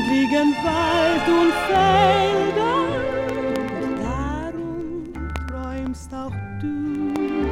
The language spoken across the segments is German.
und liegen Wald und Felder, und darum träumst auch du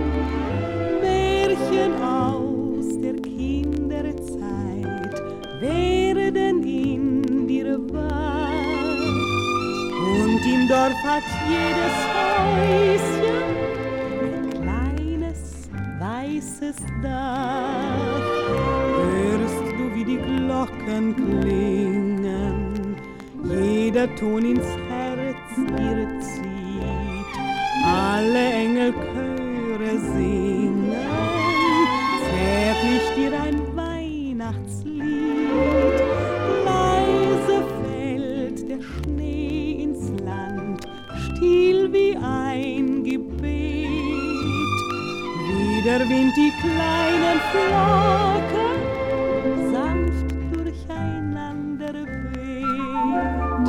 Märchen aus der Kinderzeit werden in dir wahr. Und im Dorf hat jedes Häuschen ein kleines weißes Dach. Hörst du, wie die Glocken klingen, jeder Ton ins Herz dir zieht, alle Engelchöre singen zärtlich dir ein Weihnachtslied. Leise fällt der Schnee ins Land, still wie ein Gebet, wie der Wind die kleinen Flocken sanft durcheinander weht.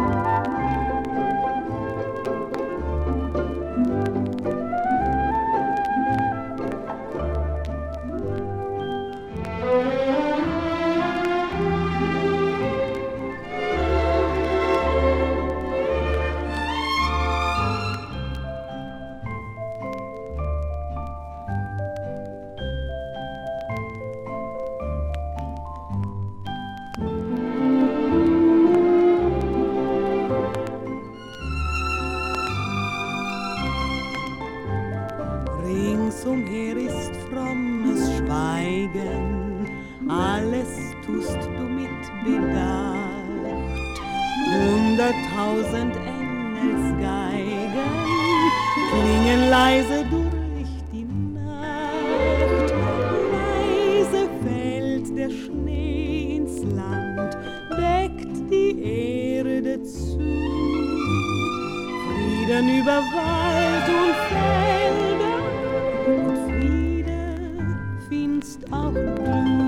Ringsumher ist frommes Schweigen, alles tust du mit Bedacht. 100.000 Engelsgeigen klingen leise durch die Nacht. Leise fällt der Schnee ins Land, deckt die Erde zu. Frieden über Wald und Felder, und Friede findest auch du.